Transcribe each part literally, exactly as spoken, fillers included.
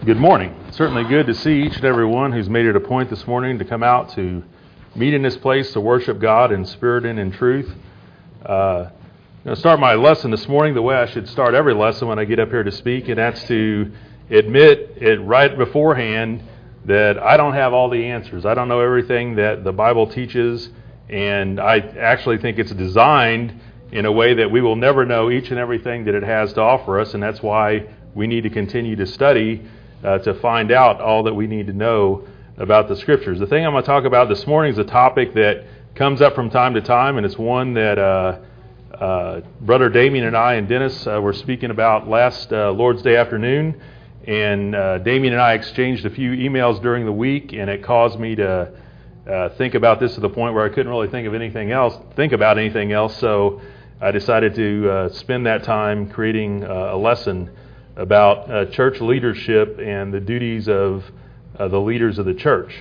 Good morning. It's certainly good to see each and every one who's made it a point this morning to come out to meet in this place to worship God in spirit and in truth. Uh, I'm going to start my lesson this morning the way I should start every lesson when I get up here to speak, and that's to admit it right beforehand that I don't have all the answers. I don't know everything that the Bible teaches, and I actually think it's designed in a way that we will never know each and everything that it has to offer us, and that's why we need to continue to study Uh, to find out all that we need to know about the Scriptures. The thing I'm going to talk about this morning is a topic that comes up from time to time, and it's one that uh, uh, Brother Damien and I and Dennis uh, were speaking about last uh, Lord's Day afternoon, and uh, Damien and I exchanged a few emails during the week, and it caused me to uh, think about this to the point where I couldn't really think of anything else, think about anything else, so I decided to uh, spend that time creating uh, a lesson about uh, church leadership and the duties of uh, the leaders of the church.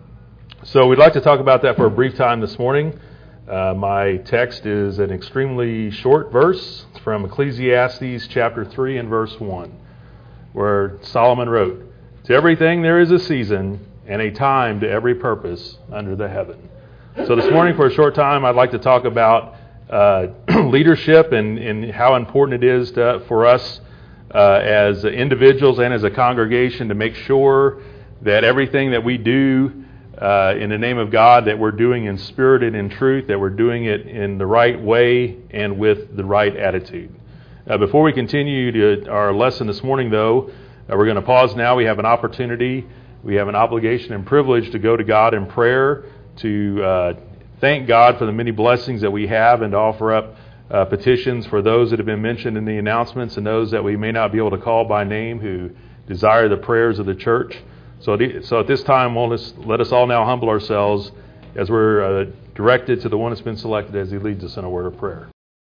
So we'd like to talk about that for a brief time this morning. Uh, my text is an extremely short verse from Ecclesiastes chapter three and verse one, where Solomon wrote, "To everything there is a season and a time to every purpose under the heaven." So this morning for a short time I'd like to talk about uh, leadership and, and how important it is to, for us Uh, as individuals and as a congregation to make sure that everything that we do uh, in the name of God, that we're doing in spirit and in truth, that we're doing it in the right way and with the right attitude. Uh, before we continue to our lesson this morning, though, uh, we're going to pause now. We have an opportunity, we have an obligation and privilege to go to God in prayer, to uh, thank God for the many blessings that we have and to offer up Uh, petitions for those that have been mentioned in the announcements and those that we may not be able to call by name who desire the prayers of the church. So, so at this time, we'll just, let us all now humble ourselves as we're uh, directed to the one that's been selected as he leads us in a word of prayer.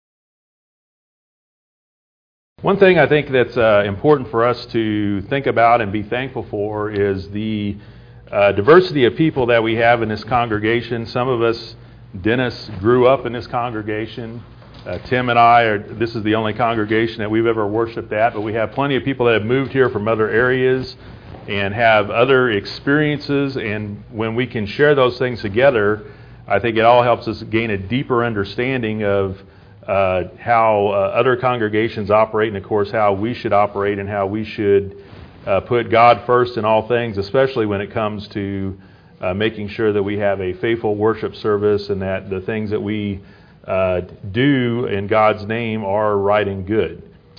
One thing I think that's uh, important for us to think about and be thankful for is the uh, diversity of people that we have in this congregation. Some of us, Dennis, grew up in this congregation. Uh, Tim and I, are, this is the only congregation that we've ever worshiped at, but we have plenty of people that have moved here from other areas and have other experiences, and when we can share those things together, I think it all helps us gain a deeper understanding of uh, how uh, other congregations operate, and of course how we should operate and how we should uh, put God first in all things, especially when it comes to uh, making sure that we have a faithful worship service and that the things that we Uh, do in God's name are right and good.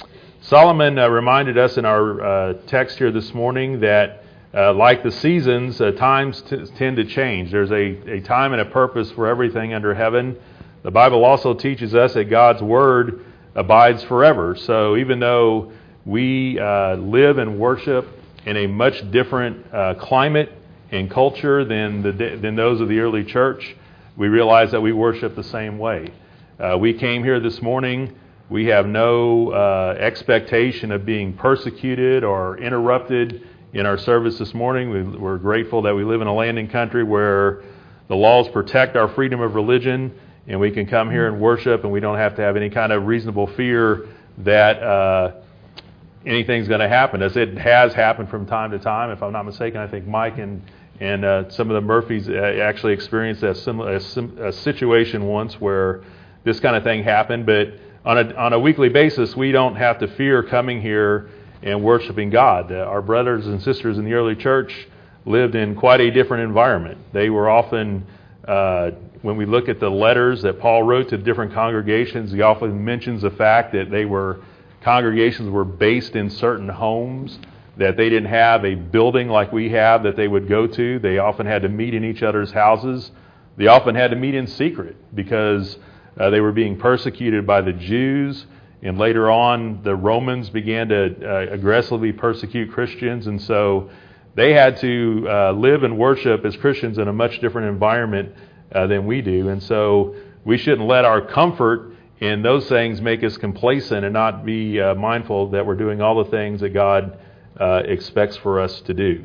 Solomon uh, reminded us in our uh, text here this morning that uh, like the seasons, uh, times t- tend to change. There's a, a time and a purpose for everything under heaven. The Bible also teaches us that God's Word abides forever. So even though we uh, live and worship in a much different uh, climate and culture than the than those of the early church, we realize that we worship the same way. Uh, we came here this morning. We have no uh, expectation of being persecuted or interrupted in our service this morning. We, we're grateful that we live in a land and country where the laws protect our freedom of religion, and we can come here and worship, and we don't have to have any kind of reasonable fear that uh, anything's going to happen. As it has happened from time to time, if I'm not mistaken, I think Mike and And uh, some of the Murphys uh, actually experienced a, similar, a, sim- a situation once where this kind of thing happened. But on a, on a weekly basis, we don't have to fear coming here and worshiping God. Uh, our brothers and sisters in the early church lived in quite a different environment. They were often, uh, when we look at the letters that Paul wrote to different congregations, he often mentions the fact that they were congregations were based in certain homes, that they didn't have a building like we have that they would go to. They often had to meet in each other's houses. They often had to meet in secret because uh, they were being persecuted by the Jews, and later on the Romans began to uh, aggressively persecute Christians, and so they had to uh, live and worship as Christians in a much different environment uh, than we do, and so we shouldn't let our comfort in those things make us complacent and not be uh, mindful that we're doing all the things that God Uh, expects for us to do.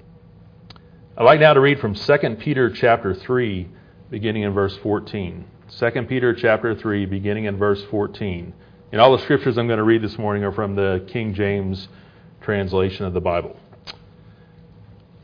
I'd like now to read from Second Peter chapter three, beginning in verse fourteen. Second Peter chapter three, beginning in verse fourteen. And all the scriptures I'm going to read this morning are from the King James translation of the Bible.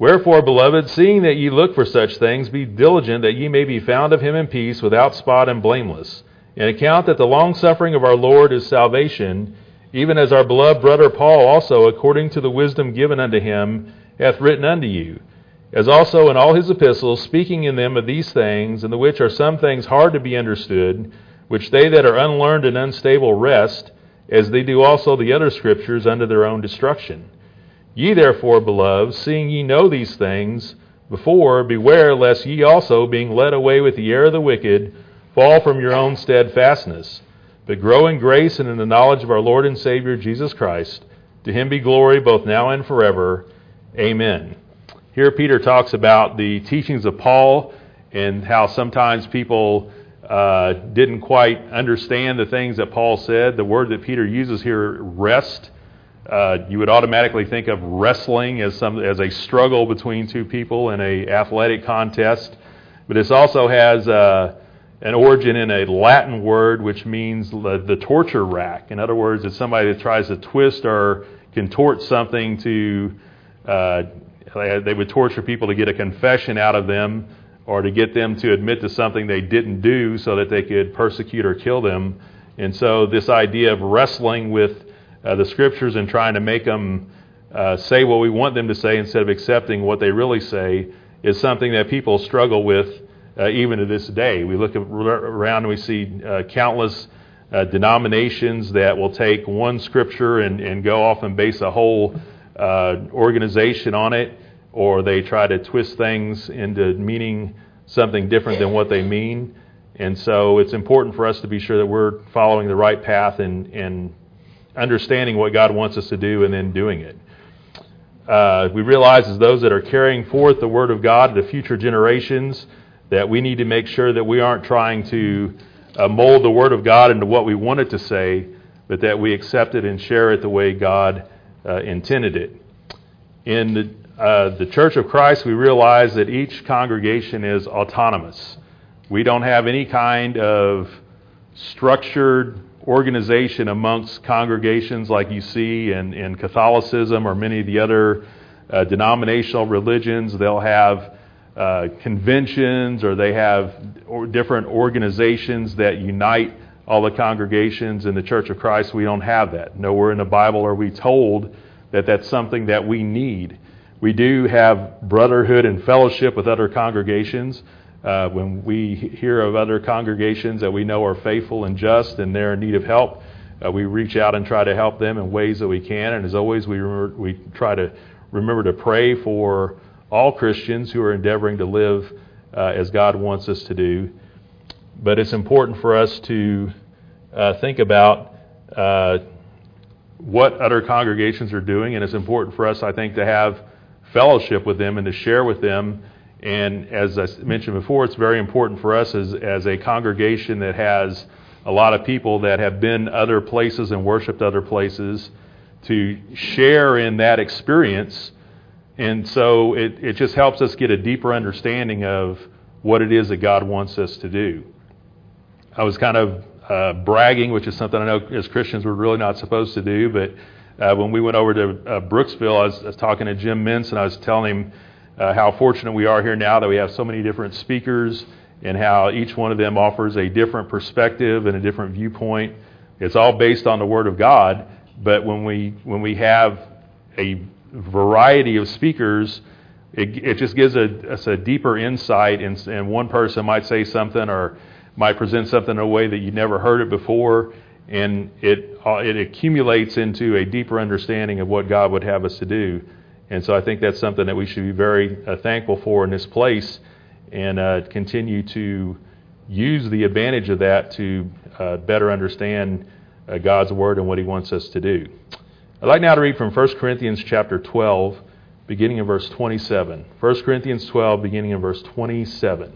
Wherefore, beloved, seeing that ye look for such things, be diligent that ye may be found of him in peace, without spot and blameless. And account that the longsuffering of our Lord is salvation, even as our beloved brother Paul also, according to the wisdom given unto him, hath written unto you, as also in all his epistles, speaking in them of these things, in the which are some things hard to be understood, which they that are unlearned and unstable wrest, as they do also the other scriptures unto their own destruction. Ye therefore, beloved, seeing ye know these things before, beware lest ye also, being led away with the error of the wicked, fall from your own steadfastness, but grow in grace and in the knowledge of our Lord and Savior Jesus Christ. To him be glory both now and forever. Amen. Here Peter talks about the teachings of Paul and how sometimes people uh, didn't quite understand the things that Paul said. The word that Peter uses here, rest, uh, you would automatically think of wrestling as some as a struggle between two people in a athletic contest. But this also has uh, an origin in a Latin word which means the, the torture rack. In other words, it's somebody that tries to twist or contort something to... Uh, They would torture people to get a confession out of them or to get them to admit to something they didn't do so that they could persecute or kill them. And so this idea of wrestling with uh, the scriptures and trying to make them uh, say what we want them to say instead of accepting what they really say is something that people struggle with uh, even to this day. We look around and we see uh, countless uh, denominations that will take one scripture and, and go off and base a whole uh, organization on it, or they try to twist things into meaning something different than what they mean. And so it's important for us to be sure that we're following the right path and, and understanding what God wants us to do and then doing it. Uh, we realize as those that are carrying forth the Word of God to future generations that we need to make sure that we aren't trying to uh, mold the Word of God into what we want it to say, but that we accept it and share it the way God uh, intended it. In the Uh, the Church of Christ, we realize that each congregation is autonomous. We don't have any kind of structured organization amongst congregations like you see in, in Catholicism or many of the other uh, denominational religions. They'll have uh, conventions or they have or different organizations that unite all the congregations. In the Church of Christ, we don't have that. Nowhere in the Bible are we told that that's something that we need. We do have brotherhood and fellowship with other congregations. Uh, when we hear of other congregations that we know are faithful and just and they're in need of help, uh, we reach out and try to help them in ways that we can. And as always, we remember, we try to remember to pray for all Christians who are endeavoring to live uh, as God wants us to do. But it's important for us to uh, think about uh, what other congregations are doing, and it's important for us, I think, to have fellowship with them and to share with them. And as I mentioned before, it's very important for us as, as a congregation that has a lot of people that have been other places and worshiped other places to share in that experience. And so it, it just helps us get a deeper understanding of what it is that God wants us to do. I was kind of uh, bragging, which is something I know as Christians we're really not supposed to do, but Uh, when we went over to uh, Brooksville, I was, I was talking to Jim Mintz, and I was telling him uh, how fortunate we are here now that we have so many different speakers and how each one of them offers a different perspective and a different viewpoint. It's all based on the Word of God, but when we when we have a variety of speakers, it, it just gives a, us a deeper insight, and, and one person might say something or might present something in a way that you never heard it before, and it uh, it accumulates into a deeper understanding of what God would have us to do. And so I think that's something that we should be very uh, thankful for in this place, and uh, continue to use the advantage of that to uh, better understand uh, God's Word and what He wants us to do. I'd like now to read from First Corinthians chapter twelve, beginning in verse twenty-seven. First Corinthians twelve, beginning in verse twenty-seven.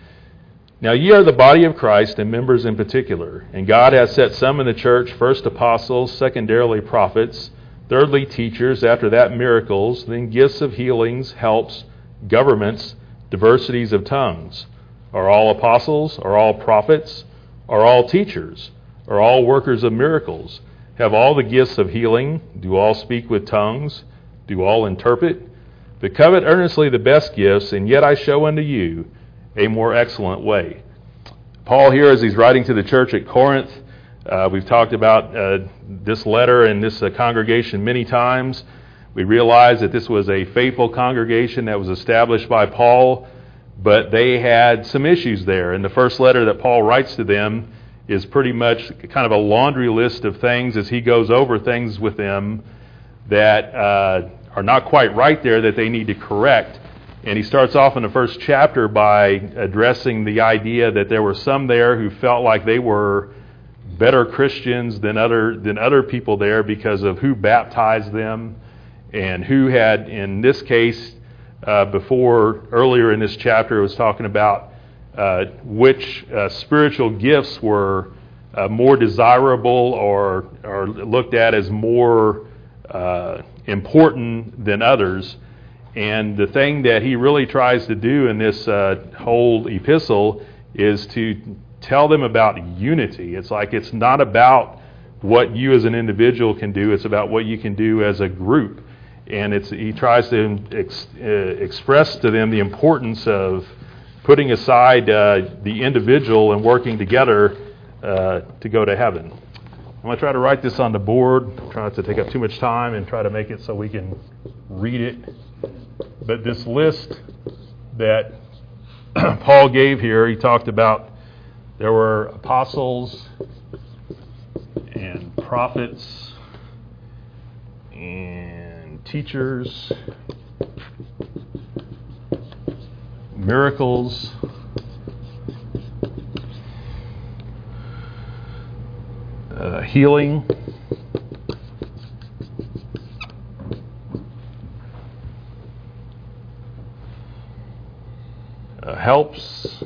Now ye are the body of Christ, and members in particular. And God has set some in the church, first apostles, secondarily prophets, thirdly teachers, after that miracles, then gifts of healings, helps, governments, diversities of tongues. Are all apostles? Are all prophets? Are all teachers? Are all workers of miracles? Have all the gifts of healing? Do all speak with tongues? Do all interpret? But covet earnestly the best gifts, and yet I show unto you a more excellent way. Paul here, as he's writing to the church at Corinth, uh, we've talked about uh, this letter and this uh, congregation many times. We realize that this was a faithful congregation that was established by Paul, but they had some issues there. And the first letter that Paul writes to them is pretty much kind of a laundry list of things as he goes over things with them that uh, are not quite right there that they need to correct. And he starts off in the first chapter by addressing the idea that there were some there who felt like they were better Christians than other than other people there because of who baptized them and who had, in this case, uh, before earlier in this chapter, it was talking about uh, which uh, spiritual gifts were uh, more desirable or or looked at as more uh, important than others. And the thing that he really tries to do in this uh, whole epistle is to tell them about unity. It's like it's not about what you as an individual can do, it's about what you can do as a group. And it's he tries to ex, uh, express to them the importance of putting aside uh, the individual and working together uh, to go to heaven. I'm going to try to write this on the board, try not to take up too much time, and try to make it so we can read it. But this list that Paul gave here, he talked about there were apostles and prophets and teachers, miracles, uh, healing, uh, helps,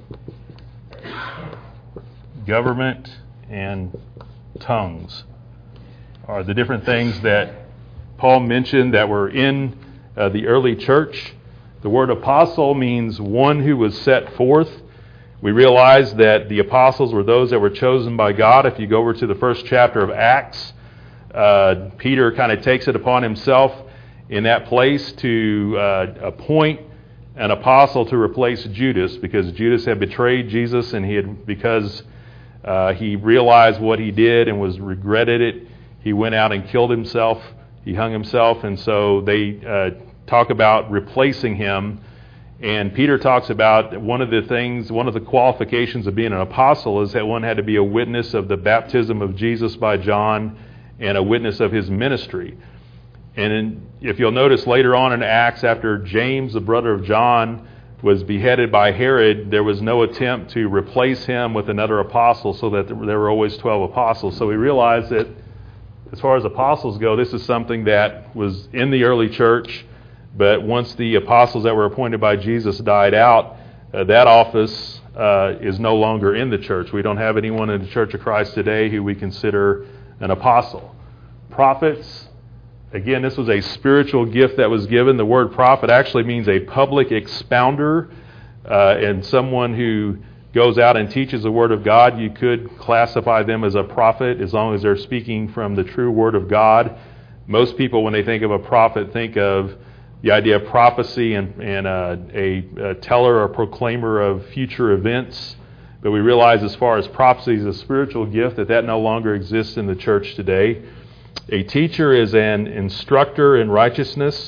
government, and tongues are the different things that Paul mentioned that were in uh, the early church. The word apostle means one who was set forth. We realize that the apostles were those that were chosen by God. If you go over to the first chapter of Acts, uh, Peter kind of takes it upon himself in that place to uh, appoint an apostle to replace Judas, because Judas had betrayed Jesus, and he had because uh, he realized what he did and was regretted it, he went out and killed himself. He hung himself, and so they uh, talk about replacing him. And Peter talks about one of the things, one of the qualifications of being an apostle is that one had to be a witness of the baptism of Jesus by John and a witness of his ministry. And in, if you'll notice later on in Acts, after James, the brother of John, was beheaded by Herod, there was no attempt to replace him with another apostle, so that there were always twelve apostles. So we realize that as far as apostles go, this is something that was in the early church, but once the apostles that were appointed by Jesus died out, uh, that office uh, is no longer in the church. We don't have anyone in the Church of Christ today who we consider an apostle. Prophets, again, this was a spiritual gift that was given. The word prophet actually means a public expounder, uh, and someone who goes out and teaches the Word of God. You could classify them as a prophet as long as they're speaking from the true Word of God. Most people, when they think of a prophet, think of the idea of prophecy and, and uh, a, a teller or proclaimer of future events. But we realize as far as prophecy is a spiritual gift, that that no longer exists in the church today. A teacher is an instructor in righteousness.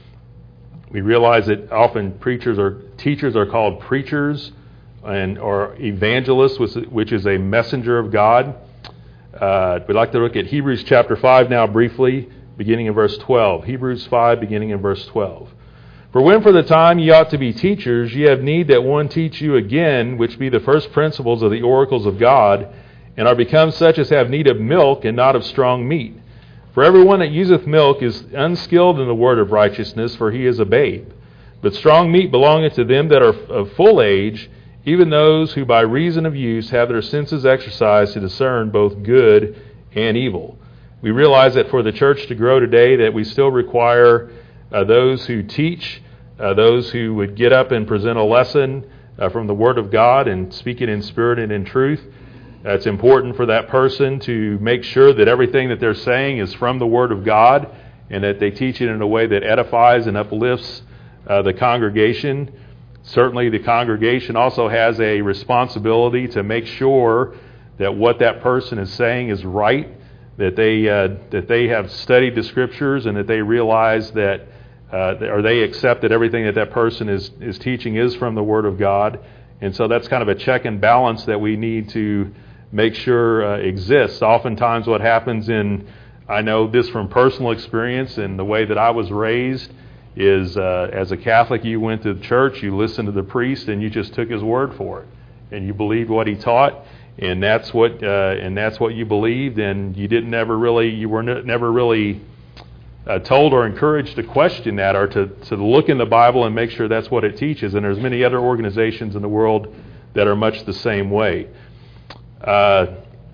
We realize that often preachers or teachers are called preachers, and or evangelists, which is a messenger of God. Uh, we'd like to look at Hebrews chapter five now briefly, beginning in verse twelve. Hebrews five, beginning in verse twelve. For when for the time ye ought to be teachers, ye have need that one teach you again, which be the first principles of the oracles of God, and are become such as have need of milk and not of strong meat. For everyone that useth milk is unskilled in the word of righteousness, for he is a babe. But strong meat belongeth to them that are of full age, even those who by reason of use have their senses exercised to discern both good and evil. We realize that for the church to grow today, that we still require uh, those who teach, uh, those who would get up and present a lesson uh, from the Word of God and speak it in spirit and in truth. Uh, it's important for that person to make sure that everything that they're saying is from the Word of God, and that they teach it in a way that edifies and uplifts uh, the congregation. Certainly the congregation also has a responsibility to make sure that what that person is saying is right, that they uh, that they have studied the Scriptures, and that they realize that uh, or they accept that everything that that person is is teaching is from the Word of God. And so that's kind of a check and balance that we need to make sure uh, exists. Oftentimes what happens in, I know this from personal experience and the way that I was raised, is uh, as a Catholic, you went to the church, you listened to the priest, and you just took his word for it, and you believed what he taught, and that's what uh, and that's what you believed, and you didn't ever really you were ne- never really uh, told or encouraged to question that, or to to look in the Bible and make sure that's what it teaches. And there's many other organizations in the world that are much the same way. Uh,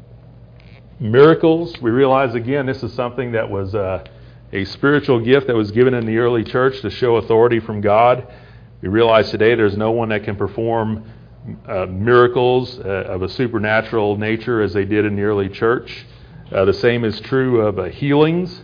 miracles, we realize again, this is something that was Uh, a spiritual gift that was given in the early church to show authority from God. We realize today there's no one that can perform uh, miracles uh, of a supernatural nature as they did in the early church. Uh, the same is true of uh, healings.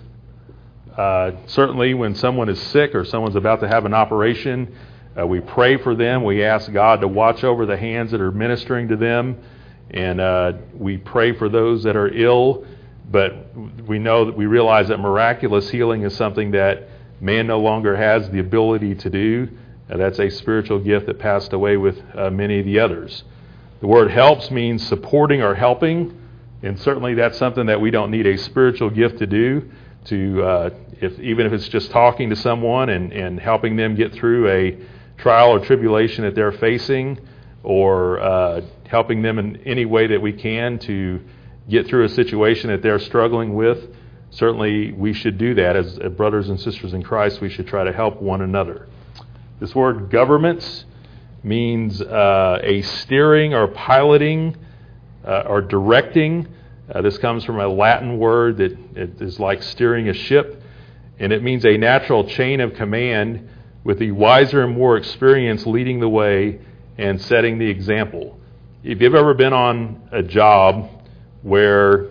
Uh, certainly when someone is sick or someone's about to have an operation, uh, we pray for them. We ask God to watch over the hands that are ministering to them, and uh, we pray for those that are ill. But we know that we realize that miraculous healing is something that man no longer has the ability to do. Uh, that's a spiritual gift that passed away with uh, many of the others. The word helps means supporting or helping, and certainly that's something that we don't need a spiritual gift to do. To uh, if even if it's just talking to someone and, and helping them get through a trial or tribulation that they're facing, or uh, helping them in any way that we can to get through a situation that they're struggling with, certainly we should do that. As brothers and sisters in Christ, we should try to help one another. This word governments means uh, a steering or piloting uh, or directing. Uh, this comes from a Latin word that it is like steering a ship, and it means a natural chain of command with the wiser and more experienced leading the way and setting the example. If you've ever been on a job where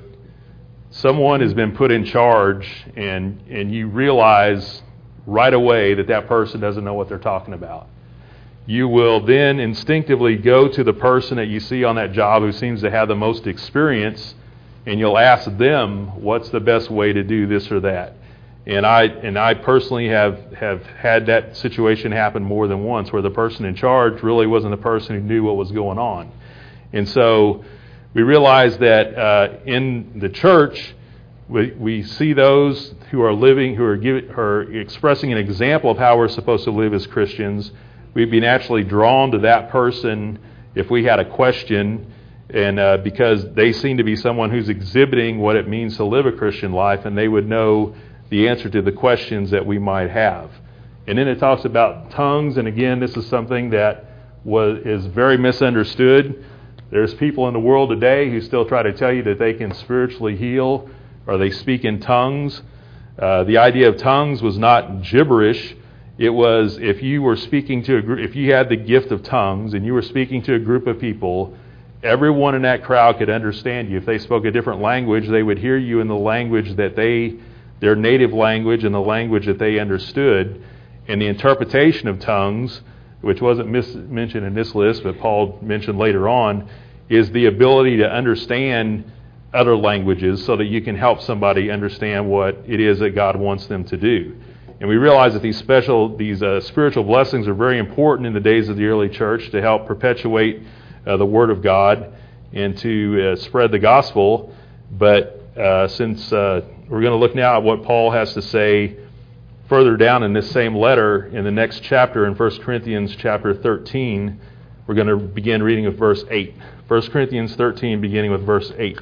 someone has been put in charge and and you realize right away that that person doesn't know what they're talking about, you will then instinctively go to the person that you see on that job who seems to have the most experience, and you'll ask them what's the best way to do this or that. And I and I personally have, have had that situation happen more than once, where the person in charge really wasn't the person who knew what was going on. And so we realize that uh, in the church, we, we see those who are living, who are, giving, are expressing an example of how we're supposed to live as Christians. We'd be naturally drawn to that person if we had a question, and uh, because they seem to be someone who's exhibiting what it means to live a Christian life, and they would know the answer to the questions that we might have. And then it talks about tongues, and again, this is something that was is very misunderstood. There's people in the world today who still try to tell you that they can spiritually heal, or they speak in tongues. Uh, the idea of tongues was not gibberish. It was if you were speaking to a group, if you had the gift of tongues and you were speaking to a group of people, everyone in that crowd could understand you. If they spoke a different language, they would hear you in the language that they, their native language, and the language that they understood. And the interpretation of tongues, which wasn't mis- mentioned in this list, but Paul mentioned later on, is the ability to understand other languages so that you can help somebody understand what it is that God wants them to do. And we realize that these special, these uh, spiritual blessings are very important in the days of the early church to help perpetuate uh, the Word of God and to uh, spread the gospel. But uh, since uh, we're going to look now at what Paul has to say further down in this same letter, in the next chapter, in First Corinthians chapter thirteen, we're going to begin reading with verse eight. First Corinthians thirteen, beginning with verse eight.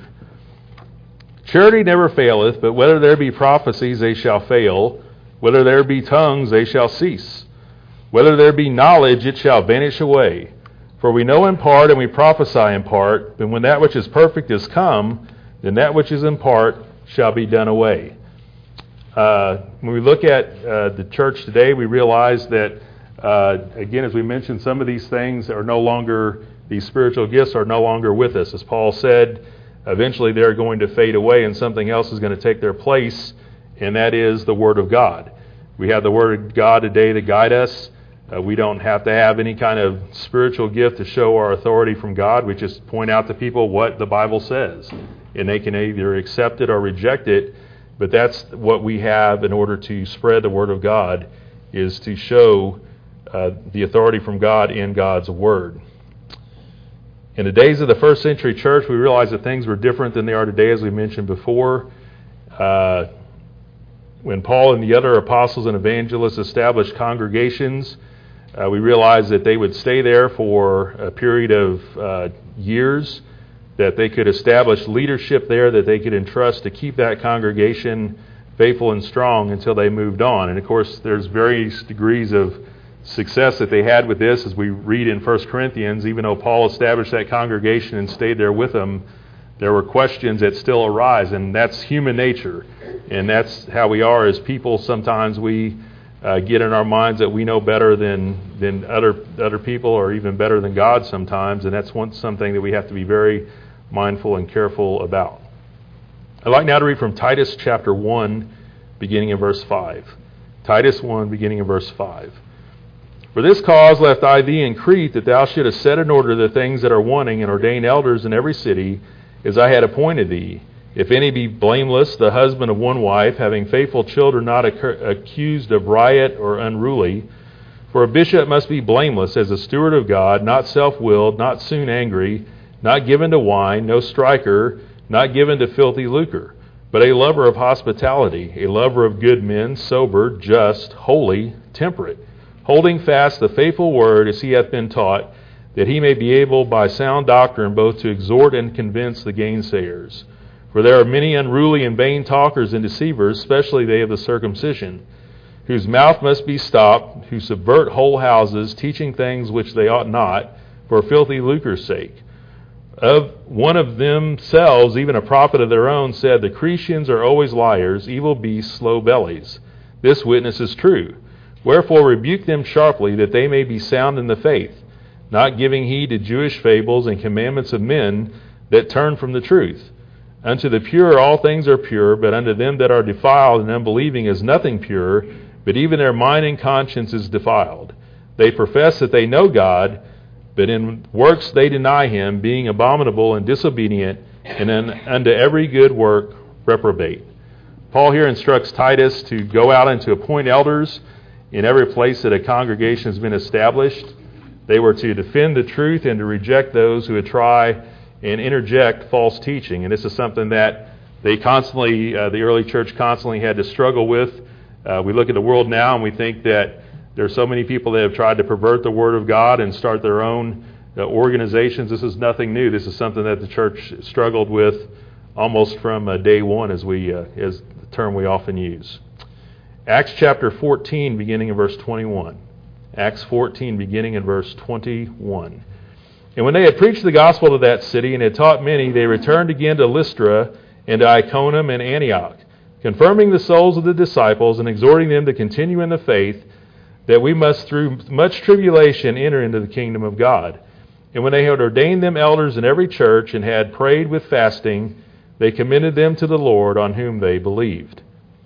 Charity never faileth, but whether there be prophecies, they shall fail. Whether there be tongues, they shall cease. Whether there be knowledge, it shall vanish away. For we know in part, and we prophesy in part, but when that which is perfect is come, then that which is in part shall be done away. Uh, when we look at uh, the church today, we realize that, uh, again, as we mentioned, some of these things are no longer, these spiritual gifts are no longer with us. As Paul said, eventually they're going to fade away and something else is going to take their place. and that is the Word of God. We have the Word of God today to guide us. Uh, we don't have to have any kind of spiritual gift to show our authority from God. We just point out to people what the Bible says, and they can either accept it or reject it. But that's what we have in order to spread the Word of God, is to show uh, the authority from God in God's Word. In the days of the first century church, we realized that things were different than they are today, as we mentioned before. Uh, when Paul and the other apostles and evangelists established congregations, uh, we realized that they would stay there for a period of uh, years, that they could establish leadership there that they could entrust to keep that congregation faithful and strong until they moved on. And of course, there's various degrees of success that they had with this, as we read in First Corinthians. Even though Paul established that congregation and stayed there with them, there were questions that still arise, and that's human nature. And that's how we are as people. Sometimes we uh, get in our minds that we know better than than other other people, or even better than God sometimes, and that's one something that we have to be very mindful and careful about. I'd like now to read from Titus chapter one, beginning in verse five. Titus one, beginning in verse five. For this cause left I thee in Crete, that thou shouldest set in order the things that are wanting, and ordain elders in every city, as I had appointed thee. If any be blameless, the husband of one wife, having faithful children, not ac- accused of riot or unruly. For a bishop must be blameless as a steward of God, not self-willed, not soon angry, not given to wine, no striker, not given to filthy lucre, but a lover of hospitality, a lover of good men, sober, just, holy, temperate, holding fast the faithful word as he hath been taught, that he may be able by sound doctrine both to exhort and convince the gainsayers. For there are many unruly and vain talkers and deceivers, especially they of the circumcision, whose mouth must be stopped, who subvert whole houses, teaching things which they ought not, for filthy lucre's sake. Of one of themselves, even a prophet of their own, said, the Cretians are always liars, evil beasts, slow bellies. This witness is true. Wherefore rebuke them sharply, that they may be sound in the faith, not giving heed to Jewish fables and commandments of men that turn from the truth. Unto the pure all things are pure, but unto them that are defiled and unbelieving is nothing pure, but even their mind and conscience is defiled. They profess that they know God, but in works they deny him, being abominable and disobedient, and in, unto every good work reprobate. Paul here instructs Titus to go out and to appoint elders in every place that a congregation has been established. They were to defend the truth and to reject those who would try and interject false teaching. And this is something that they constantly, uh, the early church constantly had to struggle with. Uh, we look at the world now and we think that there are so many people that have tried to pervert the Word of God and start their own uh, organizations. This is nothing new. This is something that the church struggled with almost from uh, day one, as we uh, as the term we often use. Acts chapter fourteen, beginning in verse twenty-one. Acts fourteen, beginning in verse twenty-one. And when they had preached the gospel to that city and had taught many, they returned again to Lystra and to Iconium and Antioch, confirming the souls of the disciples and exhorting them to continue in the faith, that we must through much tribulation enter into the kingdom of God. And when they had ordained them elders in every church and had prayed with fasting, they commended them to the Lord, on whom they believed.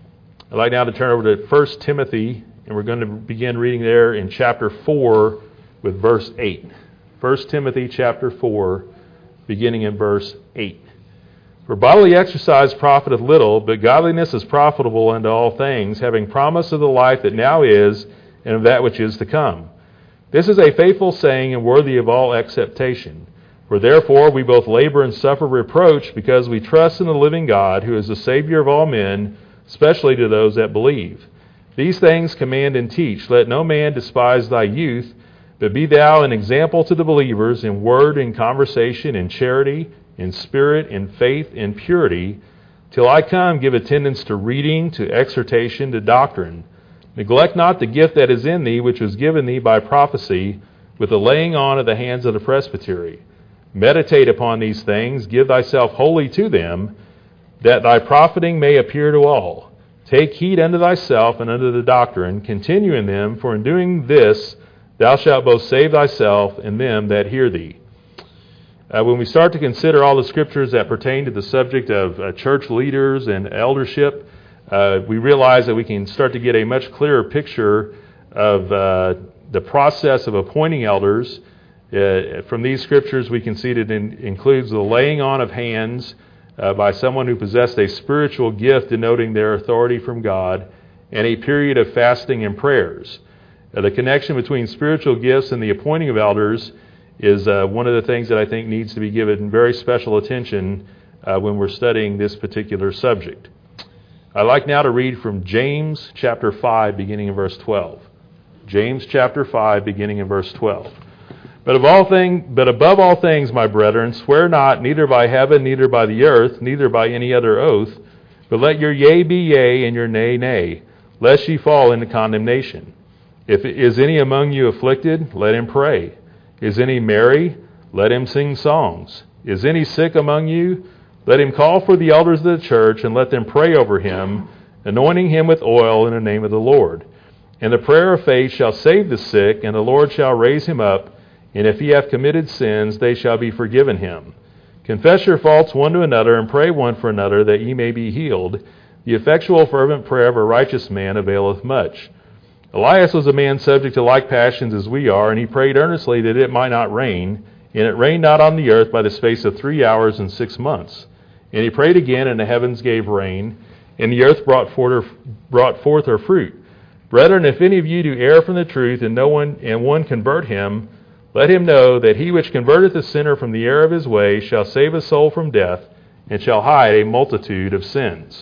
I'd like now to turn over to First Timothy, and we're going to begin reading there in chapter four with verse eight. First Timothy chapter four, beginning in verse eight. For bodily exercise profiteth little, but godliness is profitable unto all things, having promise of the life that now is, and of that which is to come. This is a faithful saying and worthy of all acceptation. For therefore we both labor and suffer reproach, because we trust in the living God, who is the Savior of all men, especially to those that believe. These things command and teach. Let no man despise thy youth, but be thou an example to the believers in word, in conversation, in charity, in spirit, in faith, in purity. Till I come, give attendance to reading, to exhortation, to doctrine. Neglect not the gift that is in thee, which was given thee by prophecy, with the laying on of the hands of the presbytery. Meditate upon these things, give thyself wholly to them, that thy profiting may appear to all. Take heed unto thyself and unto the doctrine, continue in them, for in doing this thou shalt both save thyself and them that hear thee. Uh, when we start to consider all the scriptures that pertain to the subject of uh, church leaders and eldership, uh, we realize that we can start to get a much clearer picture of uh, the process of appointing elders. Uh, from these scriptures, we can see that it in, includes the laying on of hands uh, by someone who possessed a spiritual gift denoting their authority from God, and a period of fasting and prayers. Uh, the connection between spiritual gifts and the appointing of elders is uh, one of the things that I think needs to be given very special attention uh, when we're studying this particular subject. I'd like now to read from James chapter five, beginning in verse twelve. James chapter five, beginning in verse twelve. But of all thing, but above all things, my brethren, swear not, neither by heaven, neither by the earth, neither by any other oath, but let your yea be yea, and your nay nay, lest ye fall into condemnation. If is any among you afflicted, let him pray. Is any merry? Let him sing songs. Is any sick among you? Let him call for the elders of the church, and let them pray over him, anointing him with oil in the name of the Lord. And the prayer of faith shall save the sick, and the Lord shall raise him up. And if he hath committed sins, they shall be forgiven him. Confess your faults one to another, and pray one for another, that ye may be healed. The effectual fervent prayer of a righteous man availeth much. Elias was a man subject to like passions as we are, and he prayed earnestly that it might not rain. And it rained not on the earth by the space of three hours and six months. And he prayed again, and the heavens gave rain, and the earth brought forth her, brought forth her fruit. Brethren, if any of you do err from the truth, and no one and one convert him, let him know that he which converteth a sinner from the error of his way shall save a soul from death, and shall hide a multitude of sins.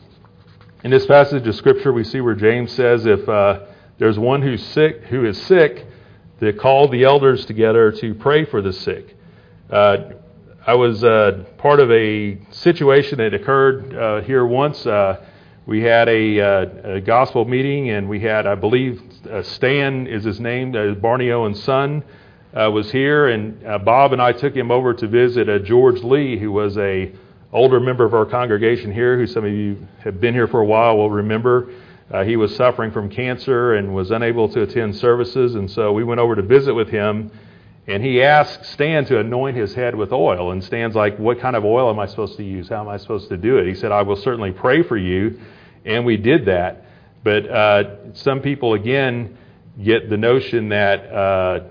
In this passage of Scripture, we see where James says, if uh, there's one who's sick, who is sick, to call the elders together to pray for the sick. Uh, I was uh, part of a situation that occurred uh, here once. Uh, we had a, uh, a gospel meeting, and we had, I believe, uh, Stan is his name, uh, Barney Owen's son. Uh, was here, and uh, Bob and I took him over to visit uh, George Lee, who was a older member of our congregation here, who some of you have been here for a while will remember. Uh, he was suffering from cancer and was unable to attend services, and so we went over to visit with him, and he asked Stan to anoint his head with oil, and Stan's like, what kind of oil am I supposed to use? How am I supposed to do it? He said, I will certainly pray for you, and we did that. But uh, some people, again, get the notion that uh,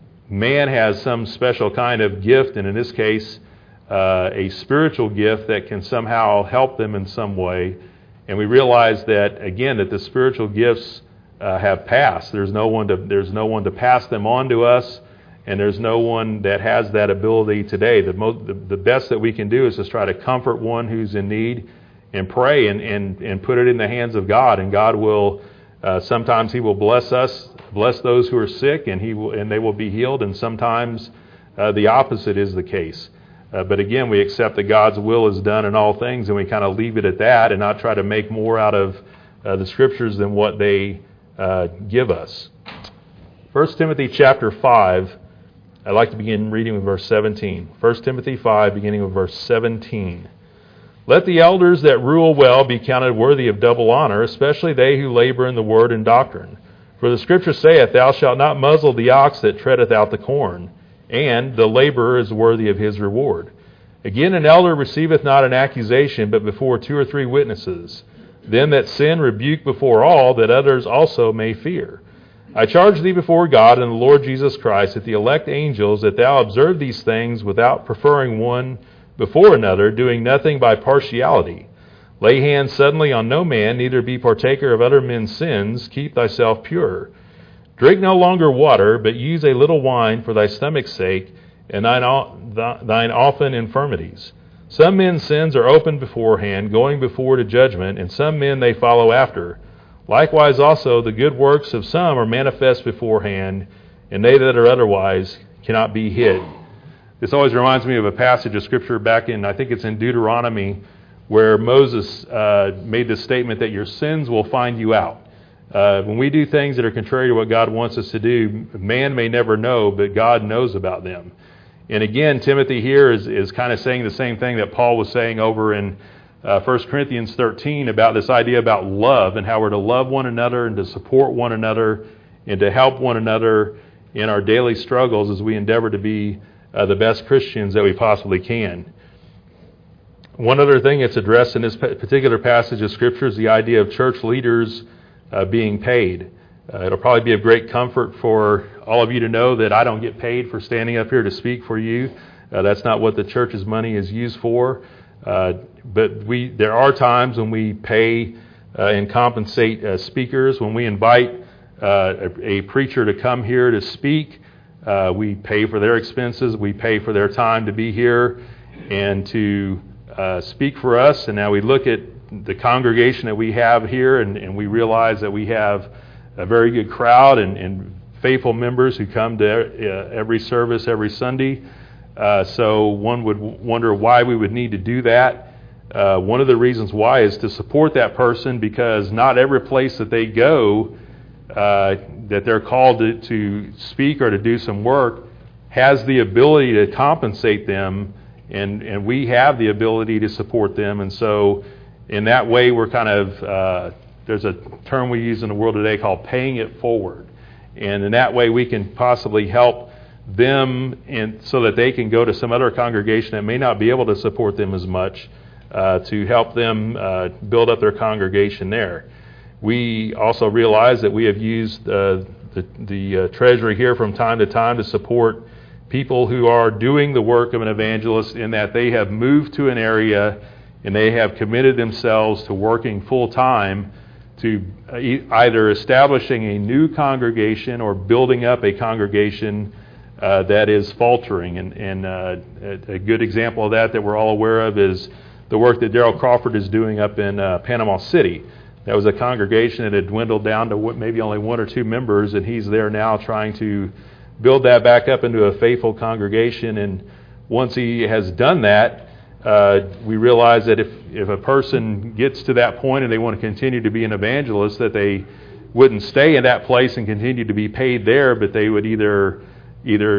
man has some special kind of gift, and in this case, uh, a spiritual gift that can somehow help them in some way. And we realize that, again, that the spiritual gifts uh, have passed. There's no one to there's no one to pass them on to us, and there's no one that has that ability today. The, most, the, the best that we can do is just try to comfort one who's in need and pray and, and, and put it in the hands of God, and God will, uh, sometimes He will bless us, bless those who are sick, and he will, and they will be healed, and sometimes uh, the opposite is the case. Uh, but again, we accept that God's will is done in all things, and we kind of leave it at that and not try to make more out of uh, the Scriptures than what they uh, give us. First Timothy chapter five, I'd like to begin reading with verse seventeen. First Timothy five, beginning with verse seventeen. Let the elders that rule well be counted worthy of double honor, especially they who labor in the word and doctrine. For the Scripture saith, Thou shalt not muzzle the ox that treadeth out the corn, and the laborer is worthy of his reward. Again, an elder receiveth not an accusation, but before two or three witnesses. Them that sin rebuke before all, that others also may fear. I charge thee before God and the Lord Jesus Christ, that the elect angels, that thou observe these things without preferring one before another, doing nothing by partiality. Lay hands suddenly on no man, neither be partaker of other men's sins. Keep thyself pure. Drink no longer water, but use a little wine for thy stomach's sake, and thine, thine often infirmities. Some men's sins are opened beforehand, going before to judgment, and some men they follow after. Likewise also the good works of some are manifest beforehand, and they that are otherwise cannot be hid. This always reminds me of a passage of Scripture back in, I think it's in Deuteronomy, where Moses uh, made the statement that your sins will find you out. Uh, when we do things that are contrary to what God wants us to do, man may never know, but God knows about them. And again, Timothy here is, is kind of saying the same thing that Paul was saying over in uh, First Corinthians thirteen about this idea about love and how we're to love one another and to support one another and to help one another in our daily struggles as we endeavor to be uh, the best Christians that we possibly can. one other thing that's addressed in this particular passage of Scripture is the idea of church leaders uh, being paid. Uh, it'll probably be of great comfort for all of you to know that I don't get paid for standing up here to speak for you. Uh, that's not what the church's money is used for. Uh, but we, there are times when we pay uh, and compensate uh, speakers. When we invite uh, a, a preacher to come here to speak, uh, we pay for their expenses. We pay for their time to be here and to uh, speak for us. And now we look at the congregation that we have here, and, and we realize that we have a very good crowd and, and faithful members who come to uh, every service every Sunday. Uh, so one would wonder why we would need to do that. Uh, one of the reasons why is to support that person, because not every place that they go uh, that they're called to, to speak or to do some work has the ability to compensate them, and, and we have the ability to support them. And so in that way, we're kind of, uh, there's a term we use in the world today called paying it forward. And in that way, we can possibly help them and so that they can go to some other congregation that may not be able to support them as much uh, to help them uh, build up their congregation there. We also realize that we have used uh, the, the uh, treasury here from time to time to support people who are doing the work of an evangelist, in that they have moved to an area and they have committed themselves to working full time to either establishing a new congregation or building up a congregation uh, that is faltering. And, and uh, a, a good example of that that we're all aware of is the work that Daryl Crawford is doing up in uh, Panama City. That was a congregation that had dwindled down to maybe only one or two members, and he's there now trying to build that back up into a faithful congregation. And once he has done that, Uh, we realize that if, if a person gets to that point and they want to continue to be an evangelist, that they wouldn't stay in that place and continue to be paid there, but they would either either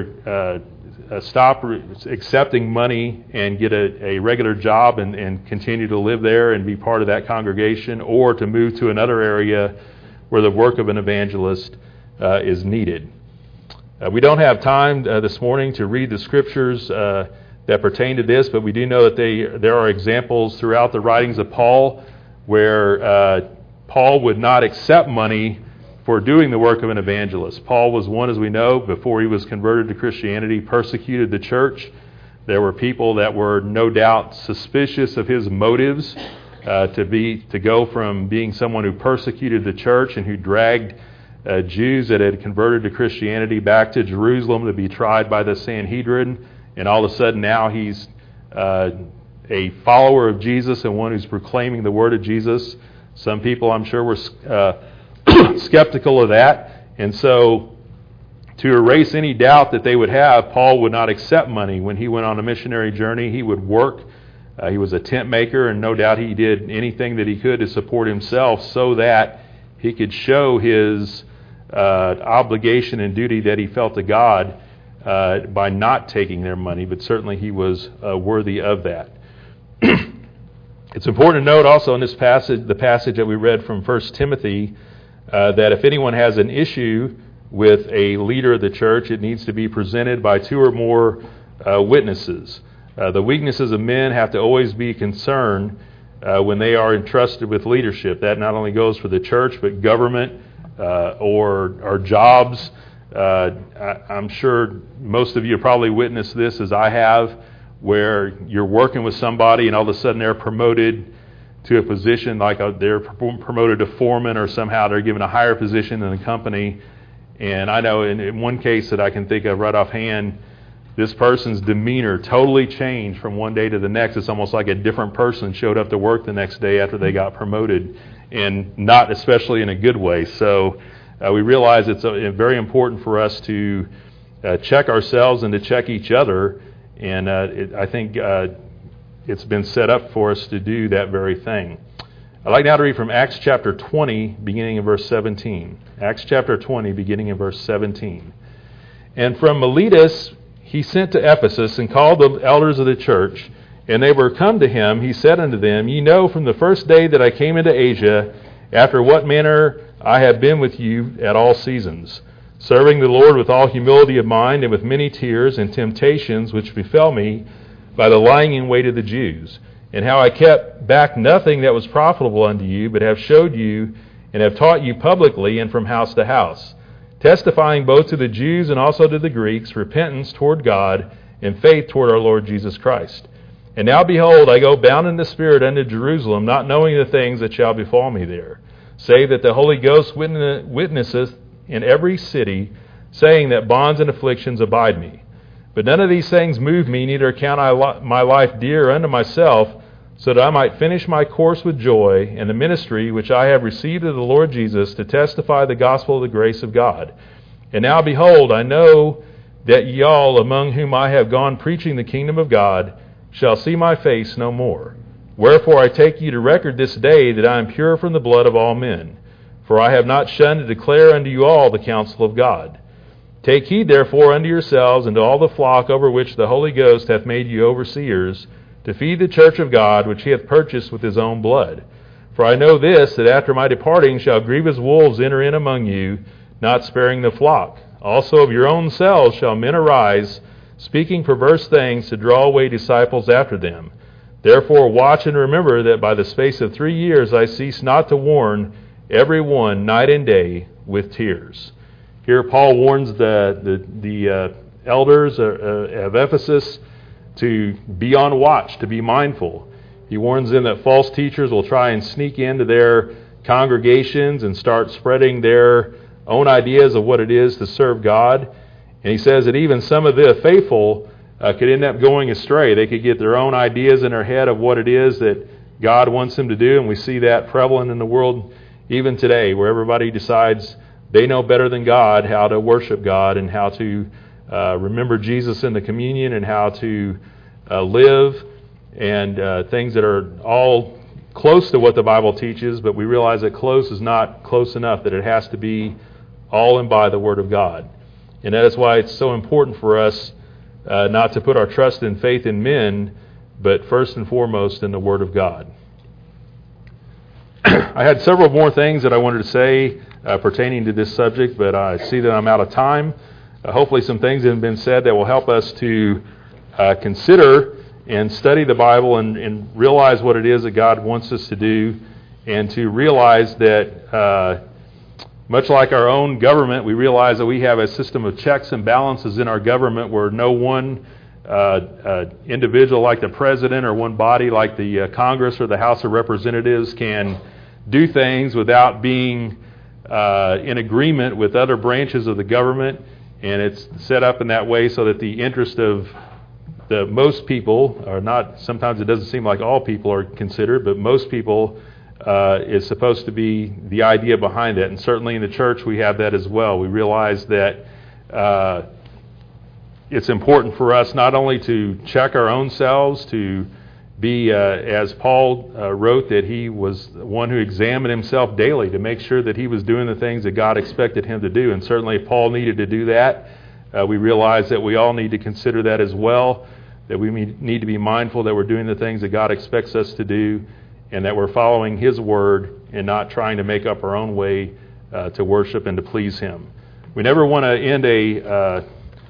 uh, stop accepting money and get a, a regular job and, and continue to live there and be part of that congregation, or to move to another area where the work of an evangelist uh, is needed. Uh, we don't have time uh, this morning to read the scriptures uh, that pertain to this, but we do know that they there are examples throughout the writings of Paul where uh, Paul would not accept money for doing the work of an evangelist. Paul was one, as we know, before he was converted to Christianity, persecuted the church. There were people that were no doubt suspicious of his motives uh, to be to go from being someone who persecuted the church and who dragged uh, Jews that had converted to Christianity back to Jerusalem to be tried by the Sanhedrin. And all of a sudden now he's uh, a follower of Jesus and one who's proclaiming the word of Jesus. Some people, I'm sure, were uh, skeptical of that. And so to erase any doubt that they would have, Paul would not accept money. When he went on a missionary journey, he would work. Uh, he was a tent maker, and no doubt he did anything that he could to support himself so that he could show his uh, obligation and duty that he felt to God Uh, by not taking their money, but certainly he was uh, worthy of that. It's important to note also in this passage, the passage that we read from First Timothy, uh, that if anyone has an issue with a leader of the church, it needs to be presented by two or more uh, witnesses. Uh, the weaknesses of men have to always be concerned uh, when they are entrusted with leadership. That not only goes for the church, but government uh, or, or jobs. Uh, I, I'm sure most of you have probably witnessed this, as I have, where you're working with somebody and all of a sudden they're promoted to a position, like a, they're promoted to foreman, or somehow they're given a higher position in the company. And I know in, in one case that I can think of right offhand, this person's demeanor totally changed from one day to the next. It's almost like a different person showed up to work the next day after they got promoted, and not especially in a good way. So Uh, we realize it's uh, very important for us to uh, check ourselves and to check each other, and uh, it, I think uh, it's been set up for us to do that very thing. I'd like now to read from Acts chapter twenty, beginning in verse seventeen. Acts chapter twenty, beginning in verse seventeen. And from Miletus he sent to Ephesus, and called the elders of the church, and they were come to him. He said unto them, Ye know from the first day that I came into Asia, after what manner I have been with you at all seasons, serving the Lord with all humility of mind, and with many tears and temptations which befell me by the lying in wait of the Jews, and how I kept back nothing that was profitable unto you, but have showed you and have taught you publicly and from house to house, testifying both to the Jews and also to the Greeks repentance toward God and faith toward our Lord Jesus Christ. And now behold, I go bound in the Spirit unto Jerusalem, not knowing the things that shall befall me there, save that the Holy Ghost witnesseth in every city, saying that bonds and afflictions abide me. But none of these things move me, neither count I my life dear unto myself, so that I might finish my course with joy, and the ministry which I have received of the Lord Jesus, to testify the gospel of the grace of God. And now behold, I know that ye all, among whom I have gone preaching the kingdom of God, shall see my face no more. Wherefore I take you to record this day that I am pure from the blood of all men. For I have not shunned to declare unto you all the counsel of God. Take heed therefore unto yourselves and to all the flock over which the Holy Ghost hath made you overseers, to feed the church of God, which he hath purchased with his own blood. For I know this, that after my departing shall grievous wolves enter in among you, not sparing the flock. Also of your own selves shall men arise, speaking perverse things, to draw away disciples after them. Therefore watch and remember that by the space of three years I cease not to warn every one night and day with tears. Here Paul warns the the, the uh, elders uh, uh, of Ephesus to be on watch, to be mindful. He warns them that false teachers will try and sneak into their congregations and start spreading their own ideas of what it is to serve God. And he says that even some of the faithful uh, could end up going astray. They could get their own ideas in their head of what it is that God wants them to do, and we see that prevalent in the world even today, where everybody decides they know better than God how to worship God and how to uh, remember Jesus in the communion and how to uh, live, and uh, things that are all close to what the Bible teaches, but we realize that close is not close enough, that it has to be all in by the Word of God. And that is why it's so important for us uh, not to put our trust and faith in men, but first and foremost in the Word of God. I had several more things that I wanted to say uh, pertaining to this subject, but I see that I'm out of time. Uh, hopefully some things have been said that will help us to uh, consider and study the Bible and, and realize what it is that God wants us to do, and to realize that uh, much like our own government, we realize that we have a system of checks and balances in our government where no one uh, uh, individual like the president or one body like the uh, Congress or the House of Representatives can do things without being uh, in agreement with other branches of the government. And it's set up in that way so that the interest of the most people are not, sometimes it doesn't seem like all people are considered, but most people uh, is supposed to be the idea behind it. And certainly in the church we have that as well. We realize that uh, it's important for us not only to check our own selves, to be, uh, as Paul uh, wrote, that he was one who examined himself daily to make sure that he was doing the things that God expected him to do. And certainly Paul needed to do that. Uh, we realize that we all need to consider that as well, that we need to be mindful that we're doing the things that God expects us to do, and that we're following His Word and not trying to make up our own way uh, to worship and to please Him. We never want to end a uh,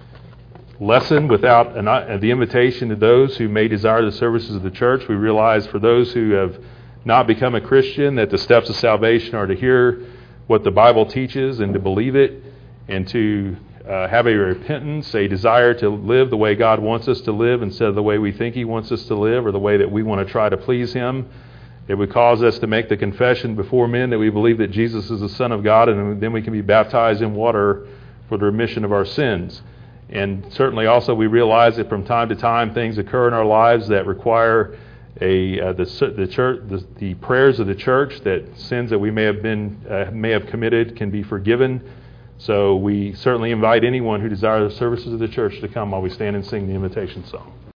lesson without an, uh, the invitation to those who may desire the services of the church. We realize for those who have not become a Christian that the steps of salvation are to hear what the Bible teaches and to believe it, and to uh, have a repentance, a desire to live the way God wants us to live instead of the way we think He wants us to live or the way that we want to try to please Him. It would cause us to make the confession before men that we believe that Jesus is the Son of God, and then we can be baptized in water for the remission of our sins. And certainly also we realize that from time to time things occur in our lives that require a uh, the the church the, the prayers of the church, that sins that we may have been uh, may have committed can be forgiven. So we certainly invite anyone who desires the services of the church to come while we stand and sing the invitation song.